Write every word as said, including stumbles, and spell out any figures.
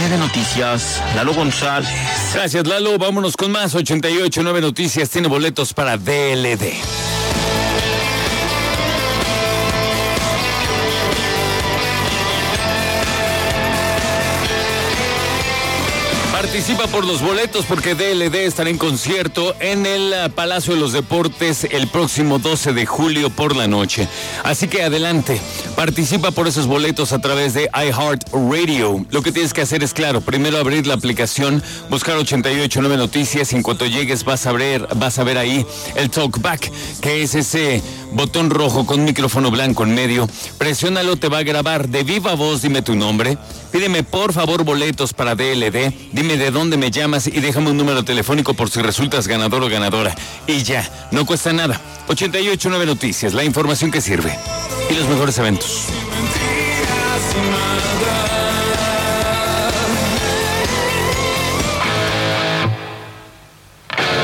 nueve Noticias, Lalo González. Gracias, Lalo. Vámonos con más. ochenta y ocho nueve Noticias tiene boletos para D L D. Participa por los boletos porque D L D estará en concierto en el Palacio de los Deportes el próximo doce de julio por la noche. Así que adelante, participa por esos boletos a través de iHeartRadio. Lo que tienes que hacer es, claro, primero abrir la aplicación, buscar ochenta y ocho nueve Noticias y en cuanto llegues vas a ver, vas a ver ahí el Talkback, que es ese botón rojo con micrófono blanco en medio. Presiónalo, te va a grabar de viva voz, dime tu nombre. Pídeme por favor boletos para D L D, dime de dónde me llamas y déjame un número telefónico por si resultas ganador o ganadora. Y ya, no cuesta nada. ochenta y ocho nueve Noticias, la información que sirve. Y los mejores eventos.